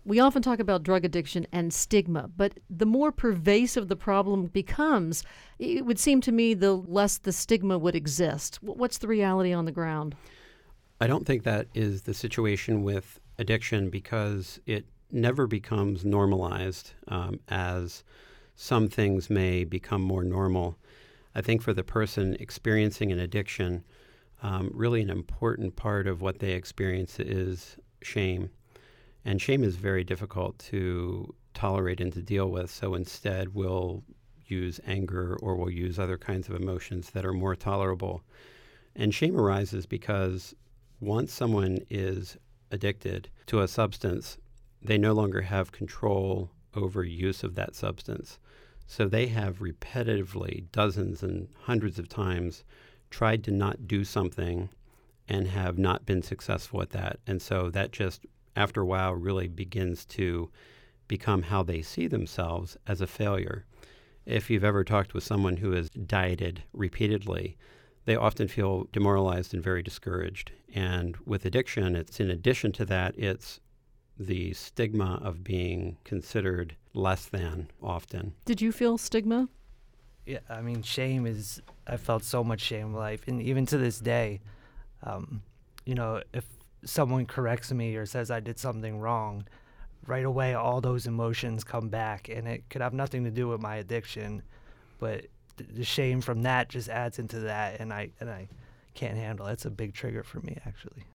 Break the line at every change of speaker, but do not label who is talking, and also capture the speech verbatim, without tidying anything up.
We often talk about drug addiction and stigma, but the more pervasive the problem becomes, it would seem to me the less the stigma would exist. Wh- What's the reality on the ground?
I don't think that is the situation with addiction because it never becomes normalized um, as some things may become more normal. I think for the person experiencing an addiction, um, really an important part of what they experience is shame. And shame is very difficult to tolerate and to deal with. So instead, we'll use anger or we'll use other kinds of emotions that are more tolerable. And shame arises because once someone is addicted to a substance, they no longer have control over use of that substance. So they have repetitively, dozens and hundreds of times, tried to not do something and have not been successful at that. And so that just, after a while, really begins to become how they see themselves as a failure. If you've ever talked with someone who has dieted repeatedly, they often feel demoralized and very discouraged. And with addiction, it's in addition to that, it's the stigma of being considered less than often.
Did you feel stigma?
Yeah, I mean, shame is, I felt so much shame in life. And even to this day, um, you know, if someone corrects me or says I did something wrong, right away all those emotions come back, and it could have nothing to do with my addiction, but th- the shame from that just adds into that, and I and I can't handle it. It's a big trigger for me, actually.